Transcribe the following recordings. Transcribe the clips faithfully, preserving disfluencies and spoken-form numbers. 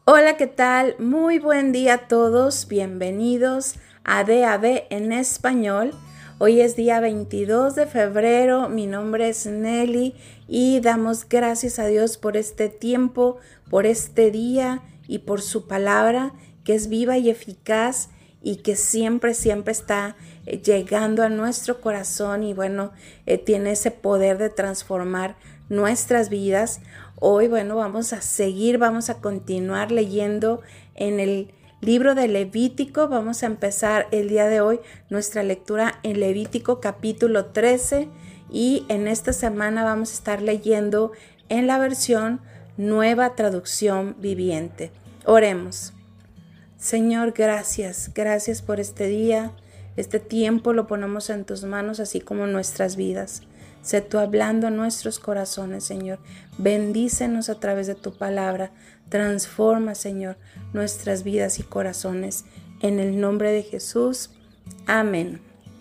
Hola, ¿qué tal? Muy buen día a todos. Bienvenidos a D A B en español. Hoy es día veintidós de febrero. Mi nombre es Nelly y damos gracias a Dios por este tiempo, por este día y por su palabra que es viva y eficaz y que siempre, siempre está eh, llegando a nuestro corazón y bueno, eh, tiene ese poder de transformar nuestras vidas. Hoy, bueno, vamos a seguir, vamos a continuar leyendo en el libro de Levítico. Vamos a empezar el día de hoy nuestra lectura en Levítico capítulo trece y en esta semana vamos a estar leyendo en la versión Nueva Traducción Viviente. Oremos. Señor, gracias, gracias por este día, este tiempo lo ponemos en tus manos, así como nuestras vidas. Sé tú hablando a nuestros corazones, Señor. Bendícenos a través de tu palabra. Transforma, Señor, nuestras vidas y corazones. En el nombre de Jesús. Amén.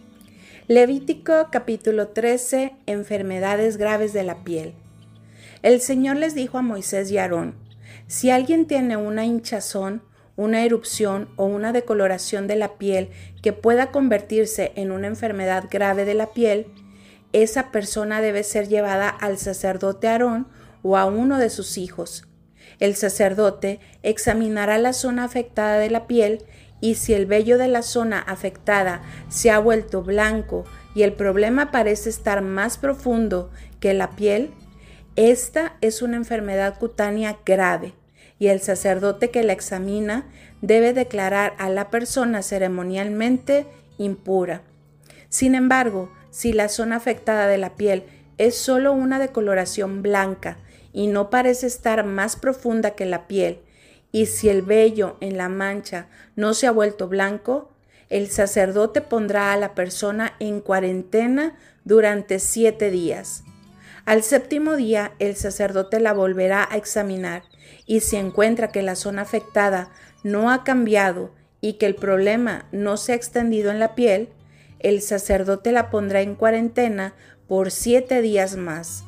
Levítico capítulo trece. Enfermedades graves de la piel. El Señor les dijo a Moisés y a Aarón: si alguien tiene una hinchazón, una erupción o una decoloración de la piel que pueda convertirse en una enfermedad grave de la piel, esa persona debe ser llevada al sacerdote Aarón o a uno de sus hijos. El sacerdote examinará la zona afectada de la piel y si el vello de la zona afectada se ha vuelto blanco y el problema parece estar más profundo que la piel, esta es una enfermedad cutánea grave y el sacerdote que la examina debe declarar a la persona ceremonialmente impura. Sin embargo, si la zona afectada de la piel es solo una decoloración blanca y no parece estar más profunda que la piel, y si el vello en la mancha no se ha vuelto blanco, el sacerdote pondrá a la persona en cuarentena durante siete días. Al séptimo día, el sacerdote la volverá a examinar y si encuentra que la zona afectada no ha cambiado y que el problema no se ha extendido en la piel, el sacerdote la pondrá en cuarentena por siete días más.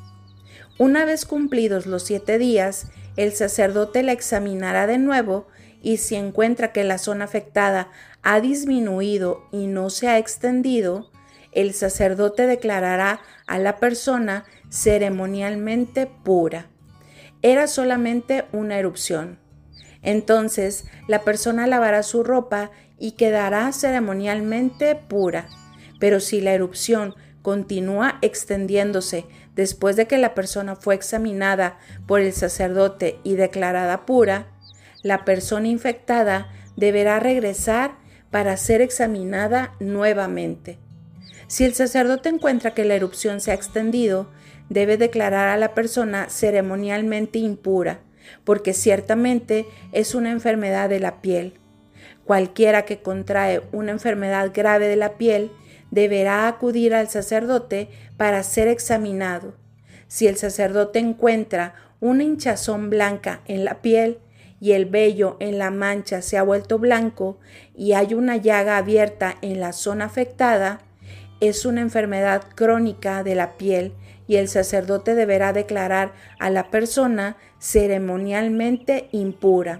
Una vez cumplidos los siete días, el sacerdote la examinará de nuevo y si encuentra que la zona afectada ha disminuido y no se ha extendido, el sacerdote declarará a la persona ceremonialmente pura. Era solamente una erupción. Entonces, la persona lavará su ropa y quedará ceremonialmente pura. Pero si la erupción continúa extendiéndose después de que la persona fue examinada por el sacerdote y declarada pura, la persona infectada deberá regresar para ser examinada nuevamente. Si el sacerdote encuentra que la erupción se ha extendido, debe declarar a la persona ceremonialmente impura, porque ciertamente es una enfermedad de la piel. Cualquiera que contrae una enfermedad grave de la piel deberá acudir al sacerdote para ser examinado. Si el sacerdote encuentra una hinchazón blanca en la piel y el vello en la mancha se ha vuelto blanco y hay una llaga abierta en la zona afectada, es una enfermedad crónica de la piel y el sacerdote deberá declarar a la persona ceremonialmente impura.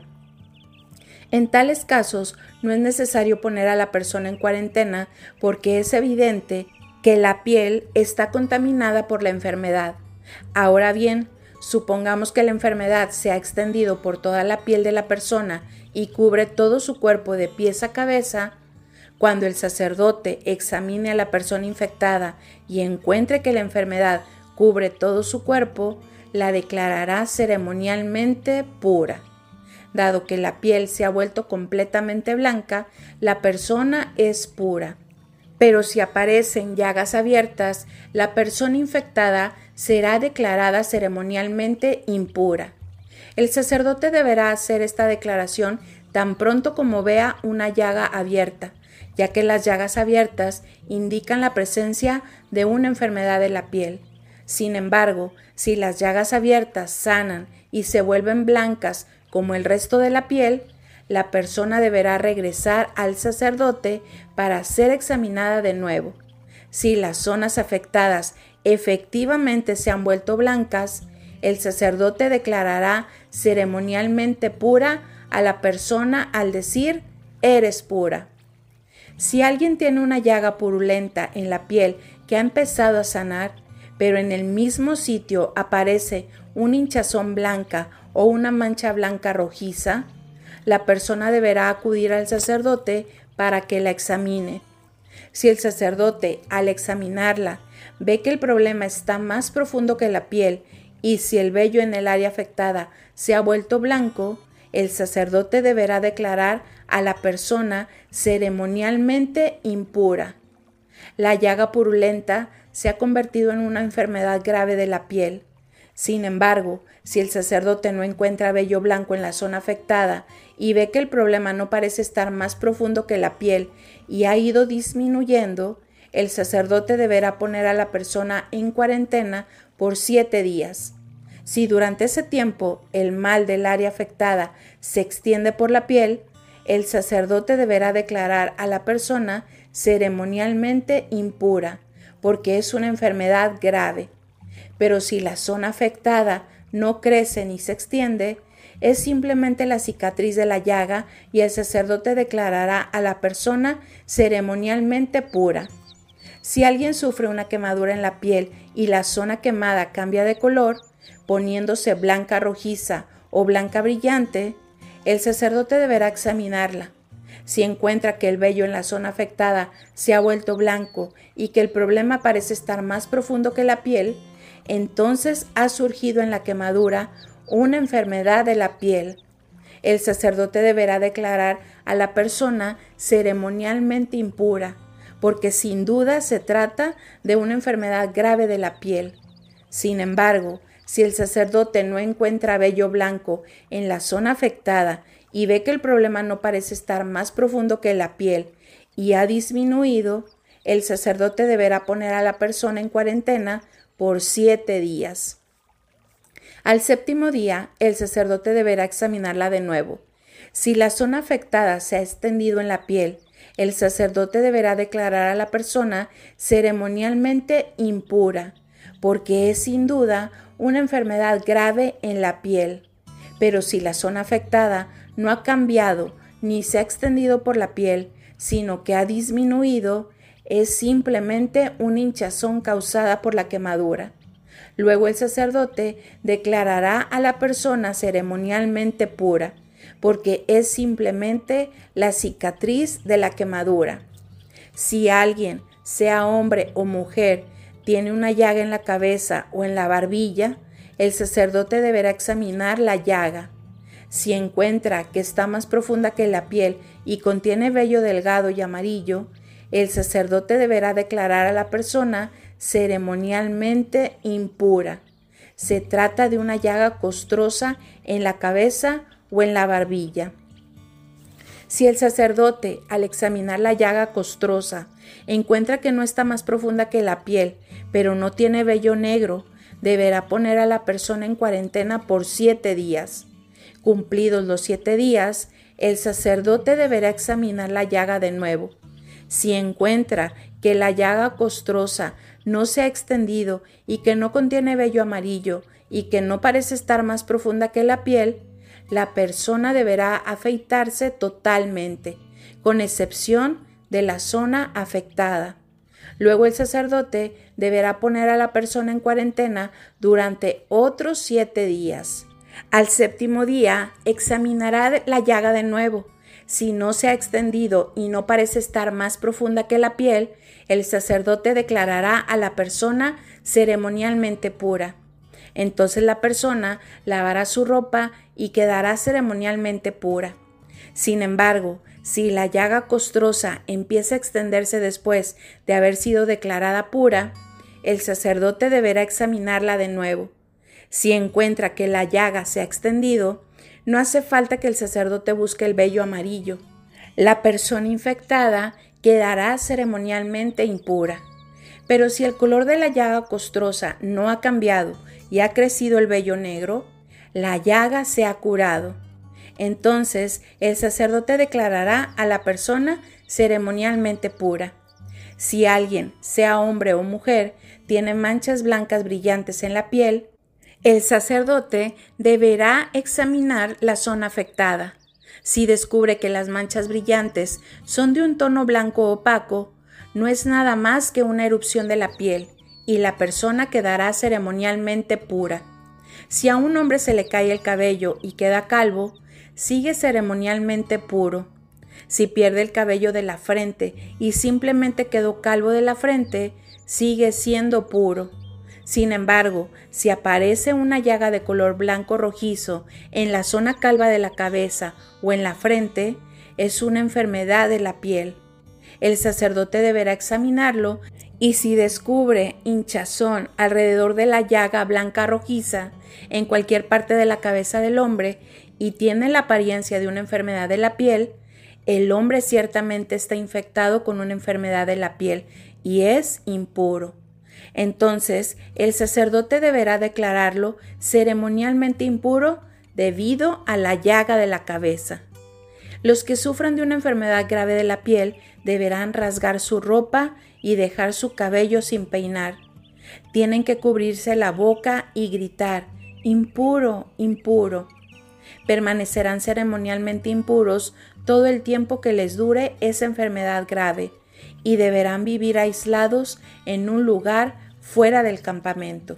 En tales casos, no es necesario poner a la persona en cuarentena porque es evidente que la piel está contaminada por la enfermedad. Ahora bien, supongamos que la enfermedad se ha extendido por toda la piel de la persona y cubre todo su cuerpo de pies a cabeza. Cuando el sacerdote examine a la persona infectada y encuentre que la enfermedad cubre todo su cuerpo, la declarará ceremonialmente pura. Dado que la piel se ha vuelto completamente blanca, la persona es pura. Pero si aparecen llagas abiertas, la persona infectada será declarada ceremonialmente impura. El sacerdote deberá hacer esta declaración tan pronto como vea una llaga abierta, ya que las llagas abiertas indican la presencia de una enfermedad de la piel. Sin embargo, si las llagas abiertas sanan y se vuelven blancas como el resto de la piel, la persona deberá regresar al sacerdote para ser examinada de nuevo. Si las zonas afectadas efectivamente se han vuelto blancas, el sacerdote declarará ceremonialmente pura a la persona al decir, eres pura. Si alguien tiene una llaga purulenta en la piel que ha empezado a sanar, pero en el mismo sitio aparece una hinchazón blanca o una mancha blanca rojiza, la persona deberá acudir al sacerdote para que la examine. Si el sacerdote, al examinarla, ve que el problema está más profundo que la piel y si el vello en el área afectada se ha vuelto blanco, el sacerdote deberá declarar a la persona ceremonialmente impura. La llaga purulenta se ha convertido en una enfermedad grave de la piel. Sin embargo, si el sacerdote no encuentra vello blanco en la zona afectada y ve que el problema no parece estar más profundo que la piel y ha ido disminuyendo, el sacerdote deberá poner a la persona en cuarentena por siete días. Si durante ese tiempo el mal del área afectada se extiende por la piel, el sacerdote deberá declarar a la persona ceremonialmente impura, porque es una enfermedad grave. Pero si la zona afectada no crece ni se extiende, es simplemente la cicatriz de la llaga y el sacerdote declarará a la persona ceremonialmente pura. Si alguien sufre una quemadura en la piel y la zona quemada cambia de color, poniéndose blanca rojiza o blanca brillante, el sacerdote deberá examinarla. Si encuentra que el vello en la zona afectada se ha vuelto blanco y que el problema parece estar más profundo que la piel, entonces ha surgido en la quemadura una enfermedad de la piel. El sacerdote deberá declarar a la persona ceremonialmente impura, porque sin duda se trata de una enfermedad grave de la piel. Sin embargo, si el sacerdote no encuentra vello blanco en la zona afectada y ve que el problema no parece estar más profundo que la piel y ha disminuido, el sacerdote deberá poner a la persona en cuarentena por siete días. Al séptimo día, el sacerdote deberá examinarla de nuevo. Si la zona afectada se ha extendido en la piel, el sacerdote deberá declarar a la persona ceremonialmente impura, porque es sin duda una enfermedad grave en la piel. Pero si la zona afectada no ha cambiado ni se ha extendido por la piel, sino que ha disminuido, es simplemente una hinchazón causada por la quemadura. Luego el sacerdote declarará a la persona ceremonialmente pura, porque es simplemente la cicatriz de la quemadura. Si alguien, sea hombre o mujer, tiene una llaga en la cabeza o en la barbilla, el sacerdote deberá examinar la llaga. Si encuentra que está más profunda que la piel y contiene vello delgado y amarillo, el sacerdote deberá declarar a la persona ceremonialmente impura. Se trata de una llaga costrosa en la cabeza o en la barbilla. Si el sacerdote, al examinar la llaga costrosa, encuentra que no está más profunda que la piel, pero no tiene vello negro, deberá poner a la persona en cuarentena por siete días. Cumplidos los siete días, el sacerdote deberá examinar la llaga de nuevo. Si encuentra que la llaga costrosa no se ha extendido y que no contiene vello amarillo y que no parece estar más profunda que la piel, la persona deberá afeitarse totalmente, con excepción de la zona afectada. Luego el sacerdote deberá poner a la persona en cuarentena durante otros siete días. Al séptimo día examinará la llaga de nuevo. Si no se ha extendido y no parece estar más profunda que la piel, el sacerdote declarará a la persona ceremonialmente pura. Entonces la persona lavará su ropa y quedará ceremonialmente pura. Sin embargo, si la llaga costrosa empieza a extenderse después de haber sido declarada pura, el sacerdote deberá examinarla de nuevo. Si encuentra que la llaga se ha extendido, no hace falta que el sacerdote busque el vello amarillo. La persona infectada quedará ceremonialmente impura. Pero si el color de la llaga costrosa no ha cambiado y ha crecido el vello negro, la llaga se ha curado. Entonces el sacerdote declarará a la persona ceremonialmente pura. Si alguien, sea hombre o mujer, tiene manchas blancas brillantes en la piel, el sacerdote deberá examinar la zona afectada. Si descubre que las manchas brillantes son de un tono blanco opaco, no es nada más que una erupción de la piel y la persona quedará ceremonialmente pura. Si a un hombre se le cae el cabello y queda calvo, sigue ceremonialmente puro. Si pierde el cabello de la frente y simplemente quedó calvo de la frente, sigue siendo puro. Sin embargo, si aparece una llaga de color blanco rojizo en la zona calva de la cabeza o en la frente, es una enfermedad de la piel. El sacerdote deberá examinarlo y si descubre hinchazón alrededor de la llaga blanca rojiza en cualquier parte de la cabeza del hombre y tiene la apariencia de una enfermedad de la piel, el hombre ciertamente está infectado con una enfermedad de la piel y es impuro. Entonces, el sacerdote deberá declararlo ceremonialmente impuro debido a la llaga de la cabeza. Los que sufran de una enfermedad grave de la piel deberán rasgar su ropa y dejar su cabello sin peinar. Tienen que cubrirse la boca y gritar, impuro, impuro. Permanecerán ceremonialmente impuros todo el tiempo que les dure esa enfermedad grave y deberán vivir aislados en un lugar fuera del campamento.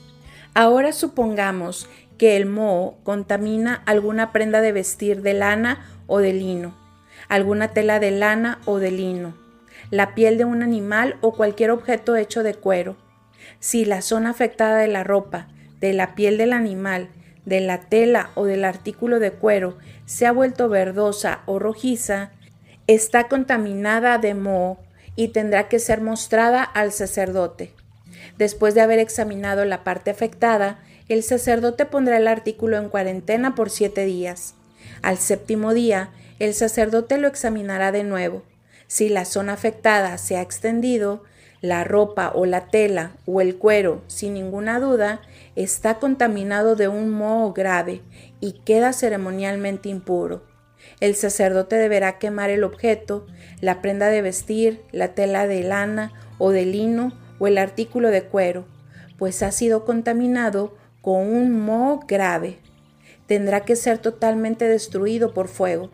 Ahora supongamos que el moho contamina alguna prenda de vestir de lana o de lino, alguna tela de lana o de lino, la piel de un animal o cualquier objeto hecho de cuero. Si la zona afectada de la ropa, de la piel del animal, de la tela o del artículo de cuero se ha vuelto verdosa o rojiza, está contaminada de moho y tendrá que ser mostrada al sacerdote. Después de haber examinado la parte afectada, el sacerdote pondrá el artículo en cuarentena por siete días. Al séptimo día, el sacerdote lo examinará de nuevo. Si la zona afectada se ha extendido, la ropa o la tela o el cuero, sin ninguna duda, está contaminado de un moho grave y queda ceremonialmente impuro. El sacerdote deberá quemar el objeto, la prenda de vestir, la tela de lana o de lino o el artículo de cuero, pues ha sido contaminado con un moho grave. Tendrá que ser totalmente destruido por fuego.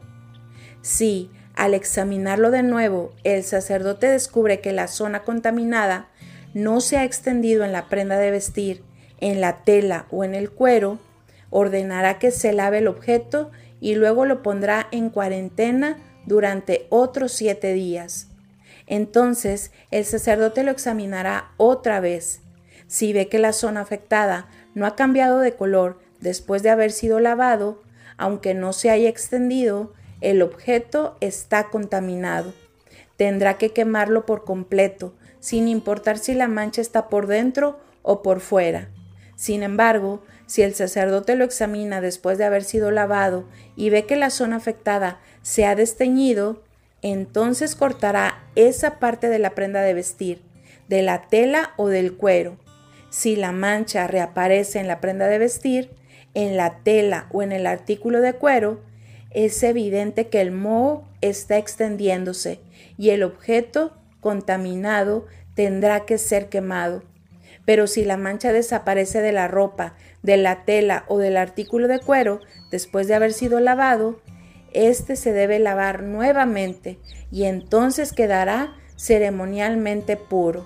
Si, al examinarlo de nuevo, el sacerdote descubre que la zona contaminada no se ha extendido en la prenda de vestir, en la tela o en el cuero, ordenará que se lave el objeto y luego lo pondrá en cuarentena durante otros siete días. Entonces, el sacerdote lo examinará otra vez. Si ve que la zona afectada no ha cambiado de color después de haber sido lavado, aunque no se haya extendido, el objeto está contaminado. Tendrá que quemarlo por completo, sin importar si la mancha está por dentro o por fuera. Sin embargo, si el sacerdote lo examina después de haber sido lavado y ve que la zona afectada se ha desteñido, entonces cortará esa parte de la prenda de vestir, de la tela o del cuero. Si la mancha reaparece en la prenda de vestir, en la tela o en el artículo de cuero, es evidente que el moho está extendiéndose y el objeto contaminado tendrá que ser quemado. Pero si la mancha desaparece de la ropa, de la tela o del artículo de cuero después de haber sido lavado, este se debe lavar nuevamente y entonces quedará ceremonialmente puro.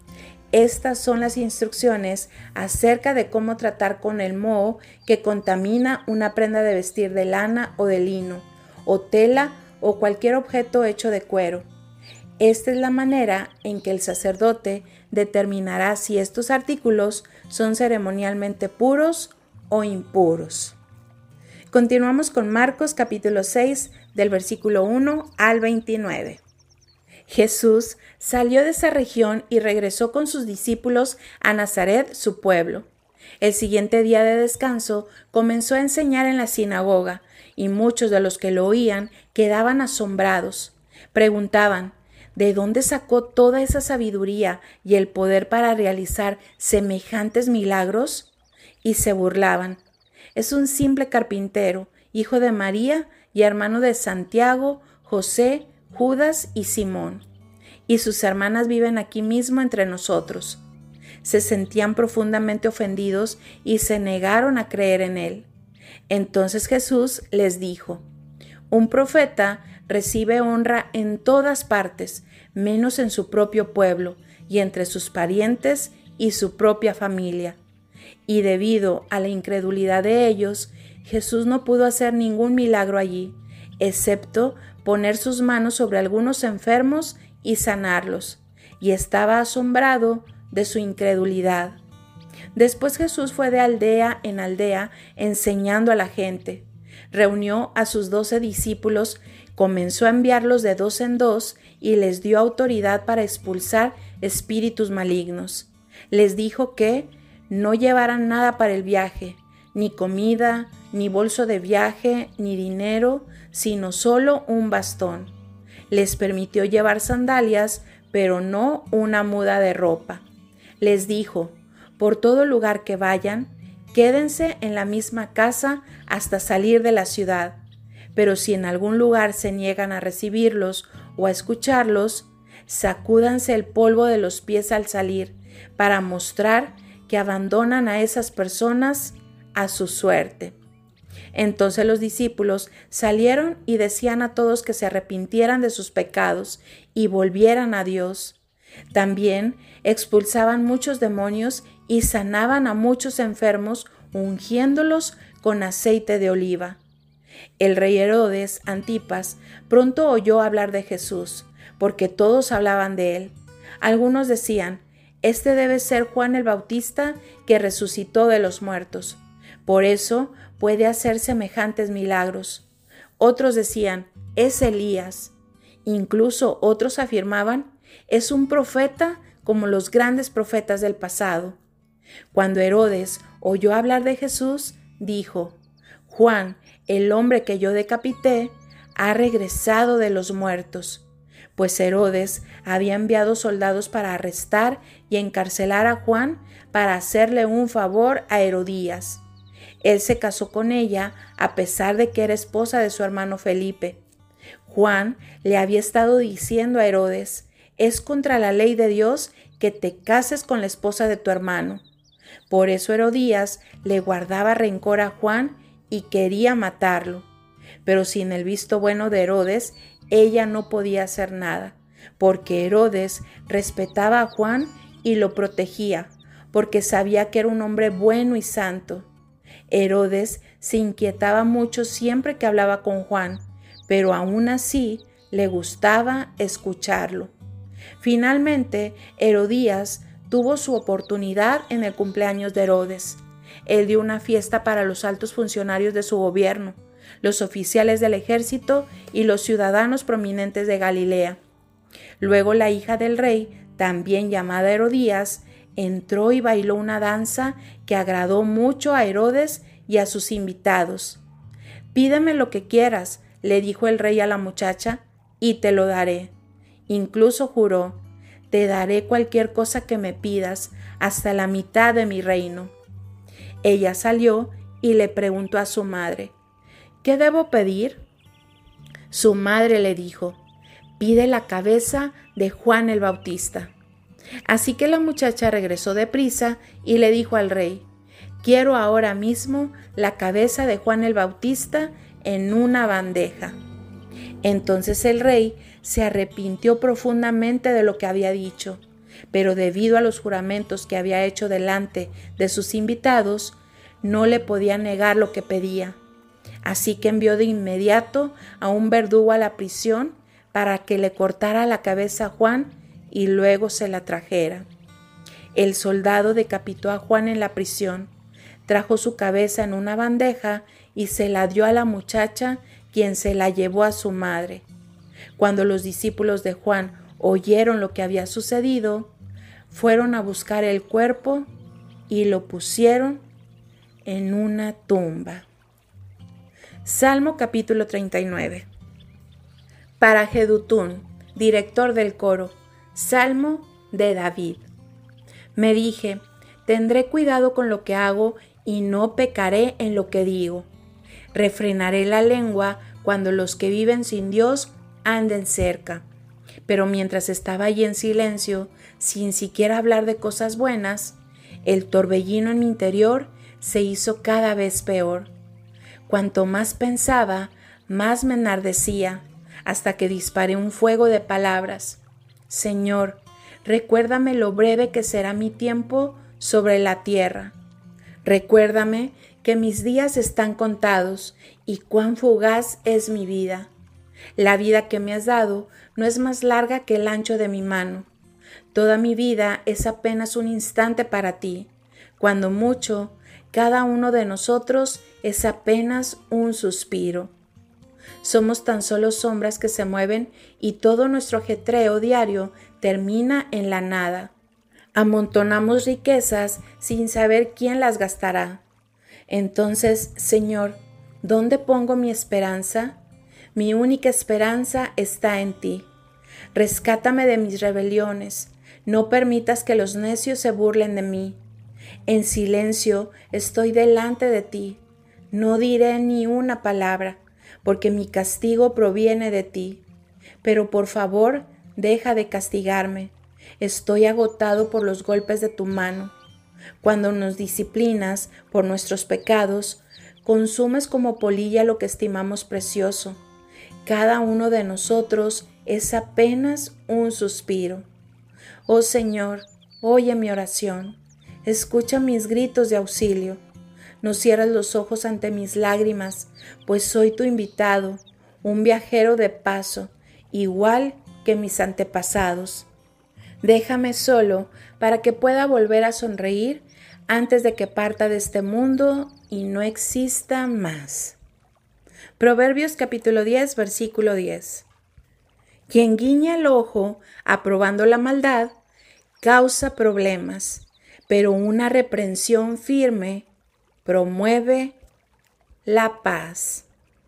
Estas son las instrucciones acerca de cómo tratar con el moho que contamina una prenda de vestir de lana o de lino, o tela o cualquier objeto hecho de cuero. Esta es la manera en que el sacerdote determinará si estos artículos son ceremonialmente puros o impuros. Continuamos con Marcos capítulo seis del versículo uno al veintinueve. Jesús salió de esa región y regresó con sus discípulos a Nazaret, su pueblo. El siguiente día de descanso comenzó a enseñar en la sinagoga y muchos de los que lo oían quedaban asombrados. Preguntaban, ¿de dónde sacó toda esa sabiduría y el poder para realizar semejantes milagros? Y se burlaban. Es un simple carpintero, hijo de María y hermano de Santiago, José, Judas y Simón. Y sus hermanas viven aquí mismo entre nosotros. Se sentían profundamente ofendidos y se negaron a creer en él. Entonces Jesús les dijo, Un profeta recibe honra en todas partes, menos en su propio pueblo y entre sus parientes y su propia familia. Y debido a la incredulidad de ellos, Jesús no pudo hacer ningún milagro allí, excepto poner sus manos sobre algunos enfermos y sanarlos, y estaba asombrado de su incredulidad. Después Jesús fue de aldea en aldea enseñando a la gente. Reunió a sus doce discípulos, comenzó a enviarlos de dos en dos y les dio autoridad para expulsar espíritus malignos. Les dijo que no llevaran nada para el viaje, ni comida, ni bolso de viaje, ni dinero, sino solo un bastón. Les permitió llevar sandalias, pero no una muda de ropa. Les dijo: por todo lugar que vayan, quédense en la misma casa hasta salir de la ciudad. Pero si en algún lugar se niegan a recibirlos o a escucharlos, sacúdanse el polvo de los pies al salir, para mostrar que abandonan a esas personas a su suerte. Entonces los discípulos salieron y decían a todos que se arrepintieran de sus pecados y volvieran a Dios. También expulsaban muchos demonios y sanaban a muchos enfermos, ungiéndolos con aceite de oliva. El rey Herodes Antipas pronto oyó hablar de Jesús, porque todos hablaban de él. Algunos decían: este debe ser Juan el Bautista, que resucitó de los muertos. Por eso puede hacer semejantes milagros. Otros decían: es Elías. Incluso otros afirmaban: es un profeta como los grandes profetas del pasado. Cuando Herodes oyó hablar de Jesús, dijo: Juan, el hombre que yo decapité, ha regresado de los muertos. Pues Herodes había enviado soldados para arrestar y encarcelar a Juan para hacerle un favor a Herodías. Él se casó con ella a pesar de que era esposa de su hermano Felipe. Juan le había estado diciendo a Herodes: es contra la ley de Dios que te cases con la esposa de tu hermano. Por eso Herodías le guardaba rencor a Juan y quería matarlo. Pero sin el visto bueno de Herodes, ella no podía hacer nada, porque Herodes respetaba a Juan y lo protegía, porque sabía que era un hombre bueno y santo. Herodes se inquietaba mucho siempre que hablaba con Juan, pero aún así le gustaba escucharlo. Finalmente, Herodías tuvo su oportunidad en el cumpleaños de Herodes. Él dio una fiesta para los altos funcionarios de su gobierno, los oficiales del ejército y los ciudadanos prominentes de Galilea. Luego la hija del rey, también llamada Herodías, entró y bailó una danza que agradó mucho a Herodes y a sus invitados. «Pídeme lo que quieras», le dijo el rey a la muchacha, «y te lo daré». Incluso juró: «Te daré cualquier cosa que me pidas, hasta la mitad de mi reino». Ella salió y le preguntó a su madre: «¿Qué debo pedir?». Su madre le dijo: «Pide la cabeza de Juan el Bautista». Así que la muchacha regresó deprisa y le dijo al rey: «Quiero ahora mismo la cabeza de Juan el Bautista en una bandeja». Entonces el rey se arrepintió profundamente de lo que había dicho, pero debido a los juramentos que había hecho delante de sus invitados, no le podía negar lo que pedía. Así que envió de inmediato a un verdugo a la prisión para que le cortara la cabeza a Juan y luego se la trajera. El soldado decapitó a Juan en la prisión, trajo su cabeza en una bandeja y se la dio a la muchacha, quien se la llevó a su madre. Cuando los discípulos de Juan oyeron lo que había sucedido, fueron a buscar el cuerpo y lo pusieron en una tumba. Salmo capítulo treinta y nueve. Para Jedutún, director del coro, Salmo de David. Me dije: tendré cuidado con lo que hago y no pecaré en lo que digo. Refrenaré la lengua cuando los que viven sin Dios anden cerca. Pero mientras estaba allí en silencio, sin siquiera hablar de cosas buenas, el torbellino en mi interior se hizo cada vez peor. Cuanto más pensaba, Más me enardecía hasta que disparé un fuego de palabras. Señor, recuérdame lo breve que será mi tiempo sobre la tierra. Recuérdame que mis días están contados y cuán fugaz es mi vida. La vida que me has dado no es más larga que el ancho de mi mano. Toda mi vida es apenas un instante para ti. Cuando mucho, cada uno de nosotros es apenas un suspiro. Somos tan solo sombras que se mueven y todo nuestro ajetreo diario termina en la nada. Amontonamos riquezas sin saber quién las gastará. Entonces, Señor, ¿dónde pongo mi esperanza? Mi única esperanza está en ti. Rescátame de mis rebeliones. No permitas que los necios se burlen de mí. En silencio estoy delante de ti. No diré ni una palabra, porque mi castigo proviene de ti. Pero por favor, deja de castigarme. Estoy agotado por los golpes de tu mano. Cuando nos disciplinas por nuestros pecados, consumes como polilla lo que estimamos precioso. Cada uno de nosotros es apenas un suspiro. Oh Señor, oye mi oración. Escucha mis gritos de auxilio. No cierres los ojos ante mis lágrimas, pues soy tu invitado, un viajero de paso, igual que mis antepasados. Déjame solo para que pueda volver a sonreír antes de que parta de este mundo y no exista más. Proverbios capítulo diez, versículo diez. Quien guiña el ojo aprobando la maldad causa problemas, pero una reprensión firme promueve la paz.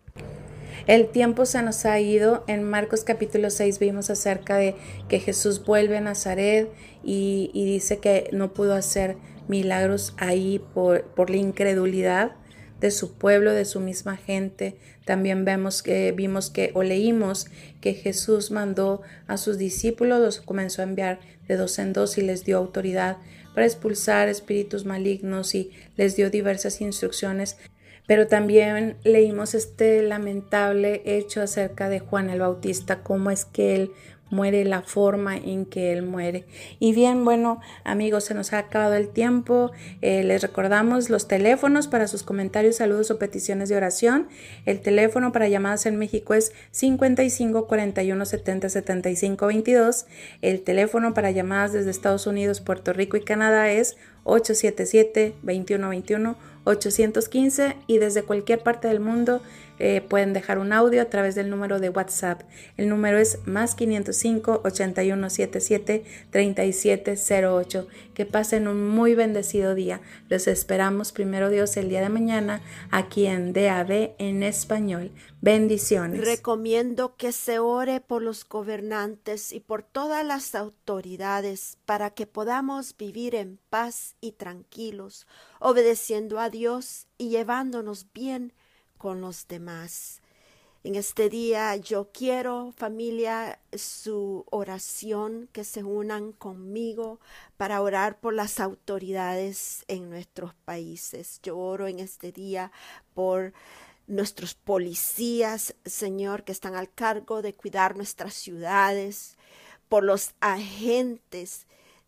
El tiempo se nos ha ido. En Marcos capítulo seis vimos acerca de que Jesús vuelve a Nazaret y, y dice que no pudo hacer milagros ahí por, por la incredulidad de su pueblo, de su misma gente. También vemos que, vimos que o leímos que Jesús mandó a sus discípulos, los comenzó a enviar de dos en dos y les dio autoridad para expulsar espíritus malignos y les dio diversas instrucciones. Pero también leímos este lamentable hecho acerca de Juan el Bautista, cómo es que él muere, la forma en que él muere. Y bien, bueno, amigos, se nos ha acabado el tiempo. Eh, les recordamos los teléfonos para sus comentarios, saludos o peticiones de oración. El teléfono para llamadas en México es cincuenta y cinco, cuarenta y uno, setenta, setenta y cinco, veintidós. El teléfono para llamadas desde Estados Unidos, Puerto Rico y Canadá es ocho siete siete, veintiuno veintiuno, ochocientos quince y desde cualquier parte del mundo eh, pueden dejar un audio a través del número de WhatsApp. El número es más quinientos cinco, ochenta y uno setenta y siete, treinta y siete cero ocho. Que pasen un muy bendecido día. Los esperamos primero Dios el día de mañana aquí en D A B en español. Bendiciones. Recomiendo que se ore por los gobernantes y por todas las autoridades para que podamos vivir en paz y tranquilos, obedeciendo a Dios y llevándonos bien con los demás. En este día yo quiero, familia, su oración, que se unan conmigo para orar por las autoridades en nuestros países. Yo oro en este día por nuestros policías, Señor, que están al cargo de cuidar nuestras ciudades, por los agentes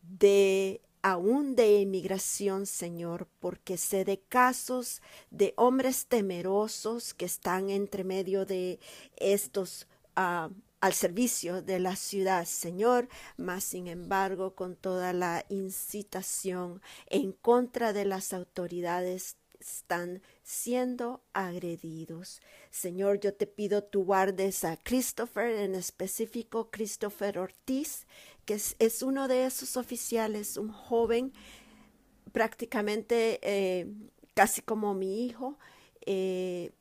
de aún de inmigración, Señor, porque sé de casos de hombres temerosos que están entre medio de estos uh, al servicio de la ciudad, Señor, mas sin embargo con toda la incitación en contra de las autoridades están siendo agredidos. Señor, yo te pido tú guardes a Christopher, en específico Christopher Ortiz, que es, es uno de esos oficiales, un joven prácticamente eh, casi como mi hijo, eh,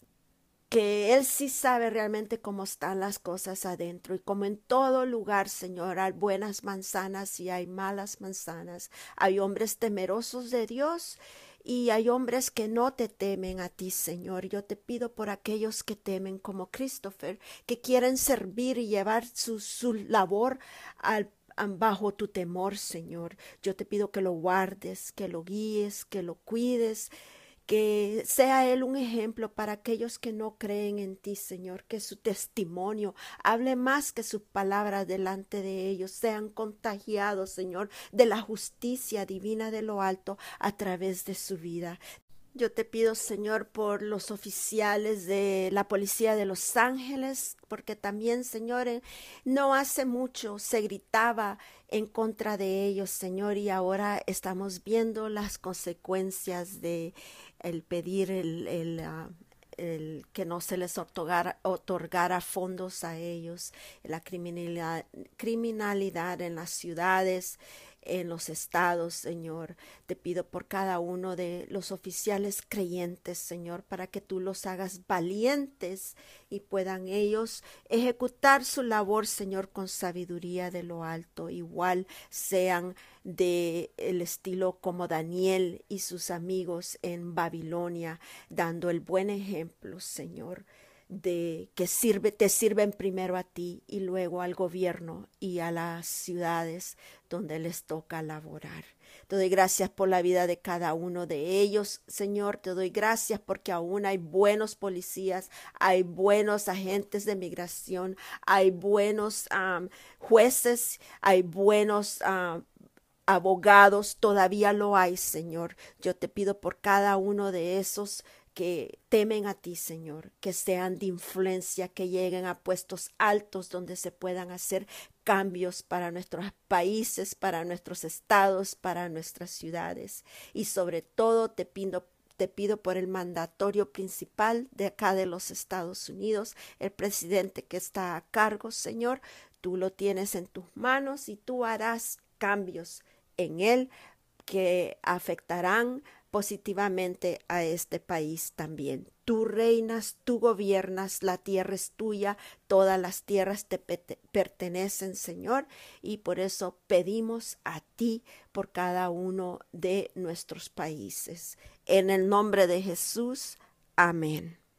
que él sí sabe realmente cómo están las cosas adentro, y como en todo lugar, Señor, hay buenas manzanas y hay malas manzanas, hay hombres temerosos de Dios y hay hombres que no te temen a ti, Señor. Yo te pido por aquellos que temen como Christopher, que quieren servir y llevar su, su labor al bajo tu temor, Señor. Yo te pido que lo guardes, que lo guíes, que lo cuides, que sea Él un ejemplo para aquellos que no creen en ti, Señor, que su testimonio hable más que sus palabras delante de ellos, sean contagiados, Señor, de la justicia divina de lo alto a través de su vida. Yo te pido, Señor, por los oficiales de la policía de Los Ángeles, porque también, Señor, no hace mucho se gritaba en contra de ellos, Señor, y ahora estamos viendo las consecuencias de el pedir el, el, uh, el que no se les otorgara, otorgara fondos a ellos, la criminalidad, criminalidad en las ciudades, en los estados, Señor. Te pido por cada uno de los oficiales creyentes, Señor, para que tú los hagas valientes y puedan ellos ejecutar su labor, Señor, con sabiduría de lo alto. Igual sean de el estilo como Daniel y sus amigos en Babilonia, dando el buen ejemplo, Señor, de que sirve, te sirven primero a ti y luego al gobierno y a las ciudades donde les toca laborar. Te doy gracias por la vida de cada uno de ellos, Señor. Te doy gracias porque aún hay buenos policías, hay buenos agentes de migración, hay buenos um, jueces, hay buenos um, abogados, todavía lo hay, Señor. Yo te pido por cada uno de esos que temen a ti, Señor, que sean de influencia, que lleguen a puestos altos donde se puedan hacer cambios para nuestros países, para nuestros estados, para nuestras ciudades. Y sobre todo te pido Te pido por el mandatorio principal de acá de los Estados Unidos, el presidente que está a cargo, Señor. Tú lo tienes en tus manos y tú harás cambios en él que afectarán positivamente a este país también. Tú reinas, tú gobiernas, la tierra es tuya, todas las tierras te pertenecen, Señor, y por eso pedimos a ti por cada uno de nuestros países. En el nombre de Jesús, amén.